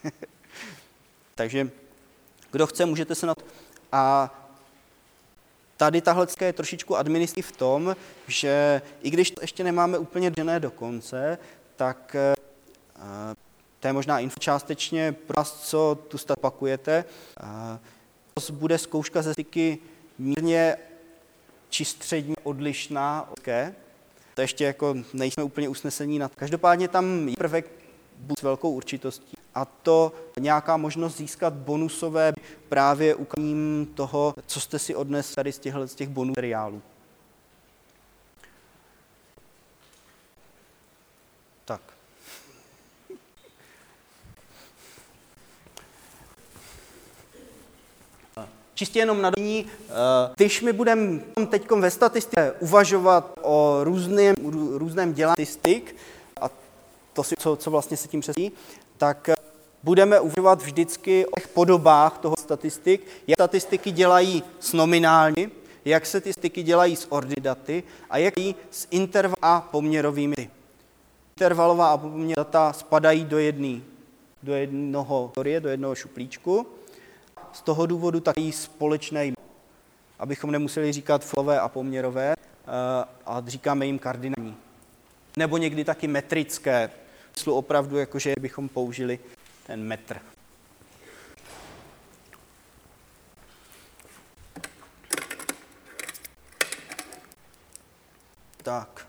Takže kdo chce, můžete se na to... A tady tahle je trošičku administrativní v tom, že i když to ještě nemáme úplně držené do konce, tak to je možná info částečně pro vás, co tu opakujete. To bude zkouška ze statistiky mírně či středně odlišná od té. To ještě jako nejsme úplně usnesení na to. Každopádně tam je prvek s velkou určitostí a to nějaká možnost získat bonusové právě ukáním toho, co jste si odnesli tady z těch, z těch bonus materiálů. Tak. Čistě jenom na doní, když my budeme teď ve statistice uvažovat o různém, různém dělání statistik, a to si, co, co vlastně se tím přesí, tak budeme uvažovat vždycky o těch podobách toho statistik, jak statistiky dělají s nominální, jak se ty statistiky dělají s ordinaty a jak dělají s interval a poměrovými daty. Intervalová a poměrová data spadají do, jedný, do jednoho do jednoho šuplíčku. Z toho důvodu taky společné jméno, abychom nemuseli říkat flové a poměrové, a říkáme jim kardinální. Nebo někdy taky metrické, v smyslu opravdu, jakože bychom použili ten metr. Tak.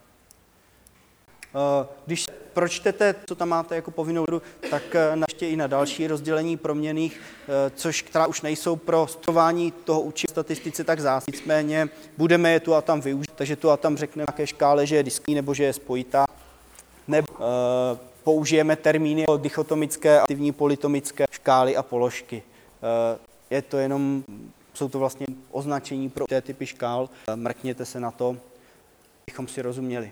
Když pročtete, co tam máte jako povinnou, tak ještě i na další rozdělení proměnných, což která už nejsou pro studování toho učení statistice tak zásadní. Nicméně budeme je tu a tam využít, takže tu a tam řekneme na jaké škále, že je diskní nebo že je spojitá. Nebo uh, použijeme termíny dichotomické, aktivní, polytomické škály a položky. Uh, je to jenom, jsou to vlastně označení pro té typy škál. Uh, mrkněte se na to, abychom si rozuměli.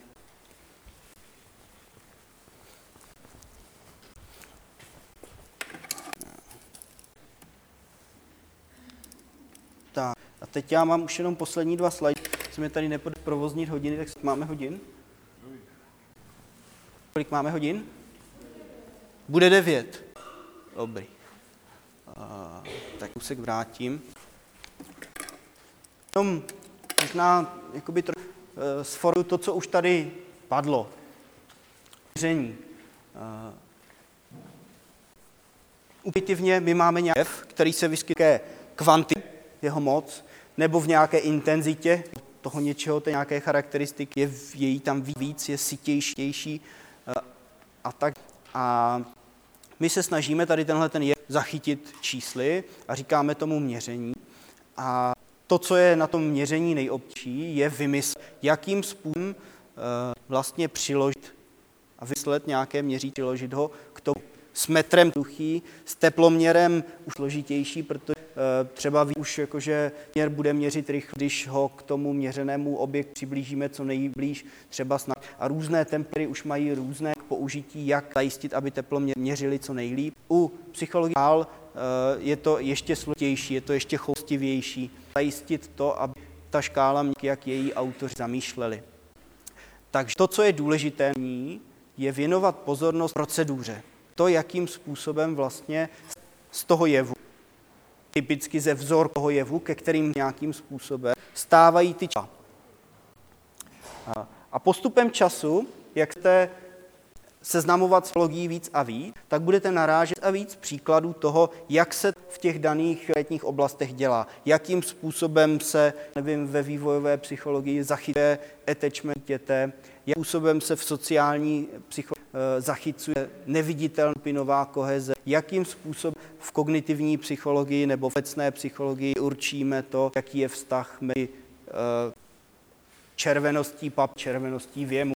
Tak, a teď já mám už jenom poslední dva slajdy. Se mi tady nepodaří provoznit hodiny, tak máme hodin? Kolik máme hodin? Bude devět. Dobrý. A, tak už se vrátím. Jenom možná jakoby tro, e, sforuju to, co už tady padlo. Měření. Intuitivně my máme nějaký jev, který se vyskytuje kvanty, jeho moc, nebo v nějaké intenzitě toho něčeho, té nějaké charakteristiky, je, je jí tam víc, je sytější a tak. A my se snažíme tady tenhle ten jev zachytit čísly a říkáme tomu měření. A to, co je na tom měření nejobtěžší, je vymyslet, jakým způsobem vlastně přiložit a vyslet nějaké měří, přiložit ho k tomu. S metrem tuchý, s teploměrem už složitější, protože e, třeba ví už, jakože měr bude měřit rychle, když ho k tomu měřenému objektu přiblížíme co nejblíž, třeba snad. A různé tempery už mají různé použití, jak zajistit, aby teploměr měřili co nejlíp. U psychologie e, je to ještě složitější, je to ještě choustivější. Zajistit to, aby ta škála, jak její autoři zamýšleli. Takže to, co je důležité, je věnovat pozornost proceduře. To, jakým způsobem vlastně z toho jevu, typicky ze vzoru toho jevu, ke kterým nějakým způsobem stávají ty čísla. A postupem času, jak jste seznamovat s psychologií víc a víc, tak budete narážet a víc příkladů toho, jak se v těch daných letních oblastech dělá, jakým způsobem se, nevím, ve vývojové psychologii zachytuje attachment dítěte, jakým způsobem se v sociální psychologii zachycuje neviditelná skupinová koheze, jakým způsobem v kognitivní psychologii nebo v obecné psychologii určíme to, jaký je vztah mezi červeností pap, červeností věmu.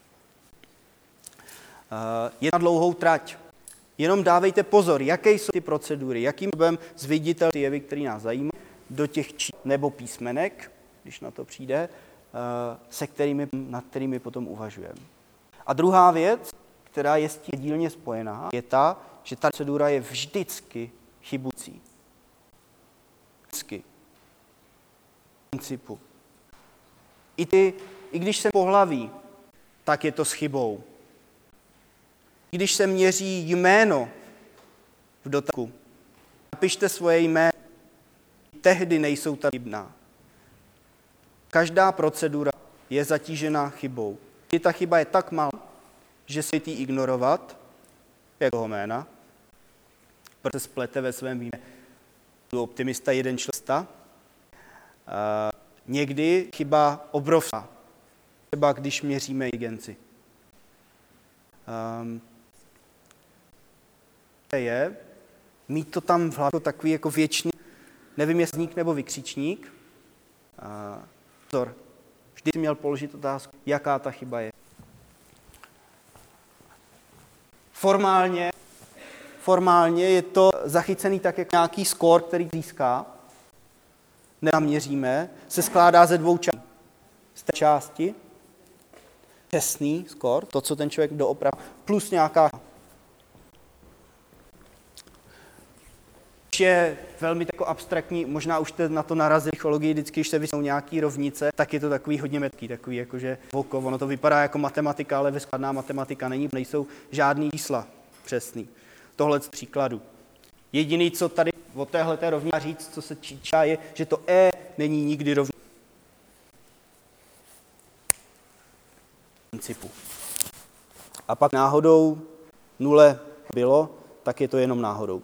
Je na dlouhou trať. Jenom dávejte pozor, jaké jsou ty procedury, jakým způsobem zviditelné ty jevy, které nás zajímají, do těch čísel nebo písmenek, když na to přijde, se kterými, nad kterými potom uvažujeme. A druhá věc, která je s tím dílně spojená, je ta, že ta procedura je vždycky chybující. Vždycky. Principu. I, ty, I když se pohlaví, tak je to s chybou. Když se měří jméno v dotazníku, napište svoje jméno, tehdy nejsou ta chybná. Každá procedura je zatížena chybou. Když ta chyba je tak malá, že se ji ignorovat, jako toho jména, protože se splete ve svém výjme. Optimista jeden člesta. Někdy chyba obrovská, třeba když měříme inteligenci. Um, je mít to tam v hlavě takový jako věčný, nevím, jestli zník nebo vykřičník. Uh, pozor, vždy měl položit otázku, jaká ta chyba je. Formálně, formálně je to zachycený tak, jak nějaký skóre, který získá, nenaměříme, se skládá ze dvou částí. Z té části přesný skóre, to, co ten člověk doopravdy, plus nějaká. Je velmi jako abstraktní, možná už jste na to narazili v psychologii, vždycky, když se vysnou nějaký rovnice, tak je to takový hodně metký, takový jakože voko, ono to vypadá jako matematika, ale skladná matematika není, nejsou žádný čísla přesný. Tohle z příkladu. Jediný, co tady o téhleté rovnici říct, co se číčá, je, že to E není nikdy rovný principu. A pak náhodou nule bylo, tak je to jenom náhodou.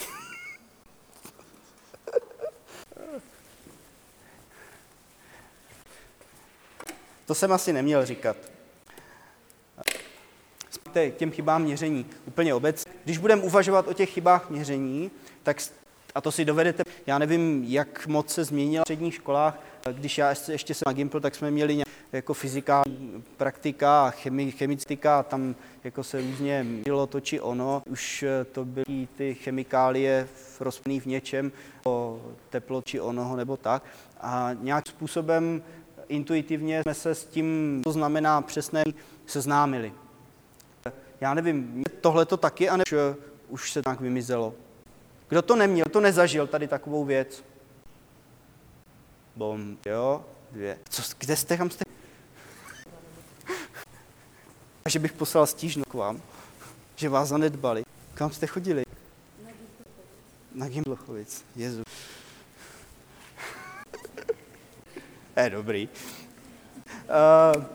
To jsem asi neměl říkat. K těm chybám měření úplně obecně. Když budeme uvažovat o těch chybách měření, tak, a to si dovedete, já nevím, jak moc se změnila v středních školách, když já ještě, ještě jsem na Gimpl, tak jsme měli nějak, jako fyzika, praktika, chemi, chemická, tam jako se různě mělo to či ono, už to byly ty chemikálie rozplyný v něčem, o teplo či onoho nebo tak. A nějakým způsobem intuitivně jsme se s tím, co znamená přesné, seznámili. Já nevím, tohle to taky, anebo už, už se tak vymizelo. Kdo to neměl, to nezažil tady takovou věc? Bom, jo, dvě. Co, kde jste, kam jste? Že bych poslal stížnost k vám, že vás zanedbali. Kam jste chodili? Na Gimplochovic. Jezu. Je dobrý. Uh,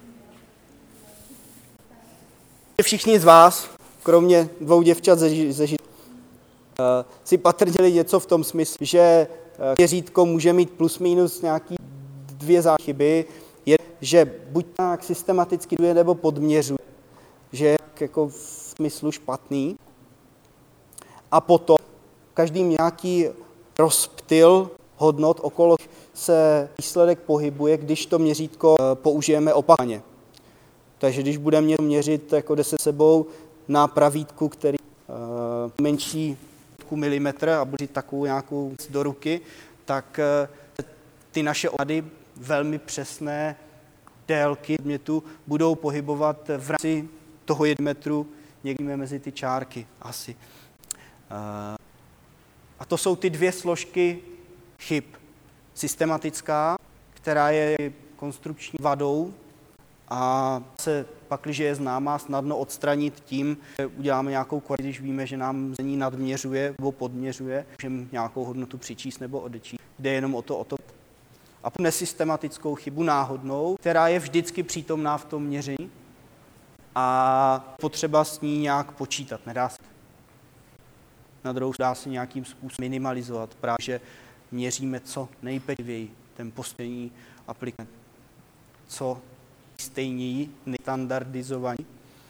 všichni z vás, kromě dvou děvčat ze, ze uh, si patrnili něco v tom smyslu, že uh, měřítko může mít plus minus nějaký dvě záchyby, je, že buď nějak systematicky duje nebo podměřuje, že je jako v smyslu špatný. A potom každý nějaký rozptyl hodnot okolo se výsledek pohybuje, když to měřítko použijeme opakovaně. Takže když budeme měřit jako deset sebou na pravítku, který uh, menší milimetr a bude takovou nějakou do ruky, tak uh, ty naše odhady velmi přesné délky předmětu budou pohybovat v rámci toho jednoho metru někde mezi ty čárky asi. Uh, a to jsou ty dvě složky chyb. Systematická, která je konstrukční vadou a se pakliže je známá, snadno odstranit tím, že uděláme nějakou korekci, když víme, že nám z ní nadměřuje nebo podměřuje, můžeme nějakou hodnotu přičíst nebo odečíst. Jde jenom o to, o to. A nesystematickou chybu náhodnou, která je vždycky přítomná v tom měření a potřeba s ní nějak počítat. Nedá se. Na druhou dá se nějakým způsobem minimalizovat právě, že měříme co nejpečlivěji, ten poslední aplikant, co stejněji, nestandardizovaní,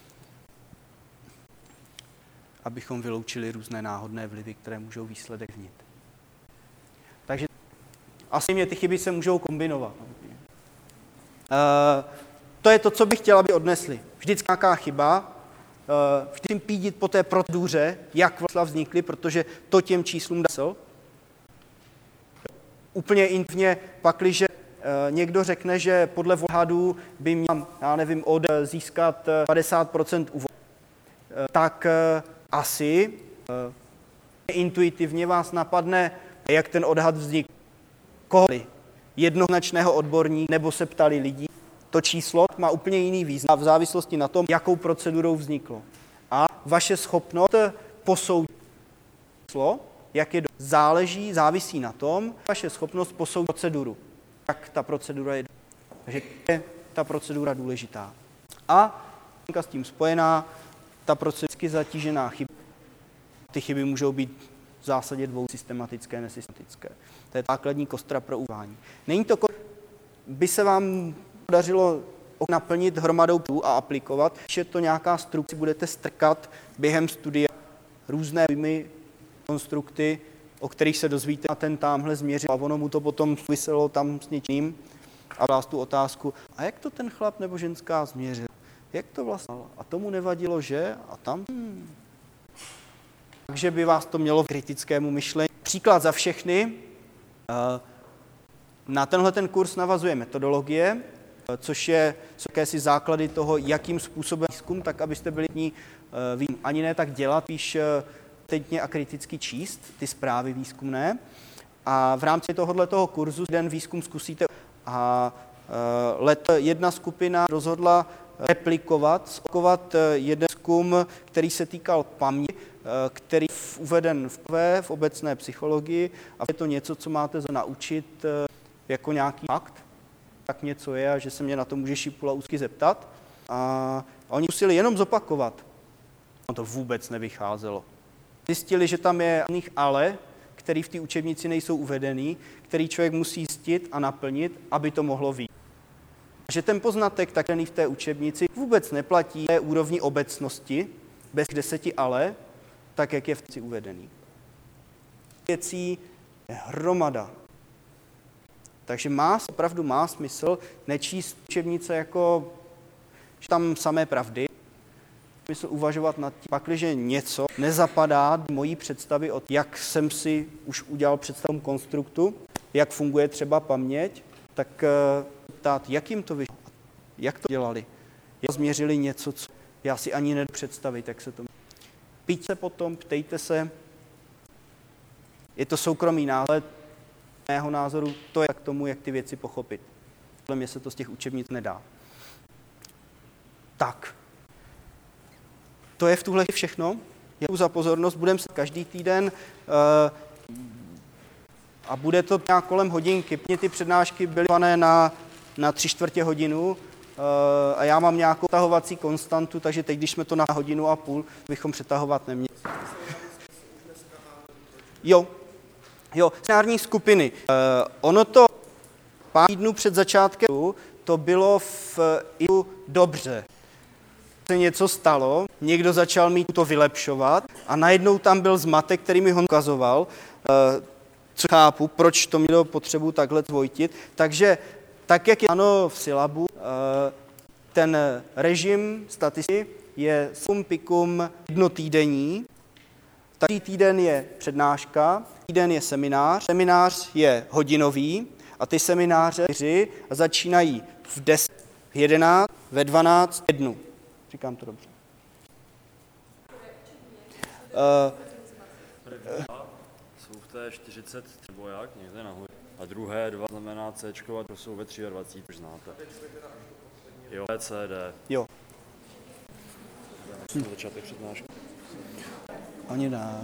abychom vyloučili různé náhodné vlivy, které můžou výsledek znít. Takže asi mě ty chyby se můžou kombinovat. Uh, to je to, co bych chtěla, aby odnesli. Vždycky nějaká chyba, uh, vždy pídit po té proceduře, jak vlastně vznikly, protože to těm číslům dá. Úplně intuitivně, pakliže e, někdo řekne, že podle odhadů by měl, já nevím, od získat padesát procent úvod, e, tak e, asi e, intuitivně vás napadne, jak ten odhad vznikl. Koholi, jednoznačného odborníka, nebo se ptali lidí, to číslo má úplně jiný význam v závislosti na tom, jakou procedurou vzniklo. A vaše schopnost posoudit číslo, jak je do... záleží, závisí na tom, vaše schopnost posoudit proceduru. Jak ta procedura je. Takže je ta procedura důležitá. A s tím spojená, ta procedurky zatížená chyba. Ty chyby můžou být v zásadě dvou systematické, nesystematické. To je základní kostra pro uvání. Není to, by se vám podařilo naplnit hromadou a aplikovat, že to nějaká strukce budete strkat během studia různé výjmy, konstrukty, o kterých se dozvíte, a ten tamhle změřil a ono mu to potom vyselo tam s něčím a vás tu otázku, a jak to ten chlap nebo ženská změřil? Jak to vlastně? A tomu nevadilo, že? A tam? Hmm. Takže by vás to mělo k kritickému myšlení. Příklad za všechny. Na tenhle ten kurz navazuje metodologie, což je jakési základy toho, jakým způsobem výzkum, tak abyste byli ní ani ne tak dělat, spíš tentně a kriticky číst ty zprávy výzkumné. A v rámci tohoto kurzu den výzkum zkusíte. A let jedna skupina rozhodla replikovat, zopakovat jeden výzkum, který se týkal paměti, který je uveden v, v obecné psychologii a je to něco, co máte naučit jako nějaký fakt, tak něco je a že se mě na to může Šipula úzky zeptat. A oni museli jenom zopakovat. No to vůbec nevycházelo. Zjistili, že tam je ale, který v té učebnici nejsou uvedený, který člověk musí zjistit a naplnit, aby to mohlo vyjít. Že ten poznatek takzvaný v té učebnici vůbec neplatí v úrovni obecnosti, bez deseti ale, tak jak je v té uvedený. Věcí je hromada. Takže má, opravdu má smysl nečíst učebnice jako, že tam samé pravdy, smysl uvažovat nad tím, pakliže něco nezapadá do mojí představy, od jak jsem si už udělal představu konstruktu, jak funguje třeba paměť, tak ptát, jak jim to vyšlo, jak to dělali, jak změřili něco, co já si ani nedokážu představit, jak se to. Píďte se potom, ptejte se, je to soukromý náhled, mého názoru, to je k tomu, jak ty věci pochopit. Podle mě se to z těch učebnic nedá. Tak. To je v tuhle všechno. Děkuji za pozornost. Budeme se každý týden uh, a bude to nějak kolem hodinky. Mě ty přednášky byly plané na, na tři čtvrtě hodinu uh, a já mám nějakou tahovací konstantu, takže teď, když jsme to na hodinu a půl, bychom přetahovat neměli. Jo. Jo, seminární skupiny. Uh, ono to pár týdnů před začátkem to bylo v uh, dobře. Se něco stalo, někdo začal mít to vylepšovat a najednou tam byl zmatek, který mi ho ukazoval, uh, co chápu, proč to mělo potřebu takhle zvojtit. Takže tak, jak je ano v syllabu, uh, ten režim statistiky je sum pikum jednotýdenní. Každý týden je přednáška, týden je seminář, seminář je hodinový a ty semináře začínají v deset, v jedenáct, ve dvanáct, jednu. Říkám to dobře. Uh, jsou v té čtyřicet nebo jak, někde nahoře. A druhé dva znamená C, a to jsou ve dvacet tři, už znáte. Jo, B, C, D. Jo. Hm. Začátek přednášky. Ani ne.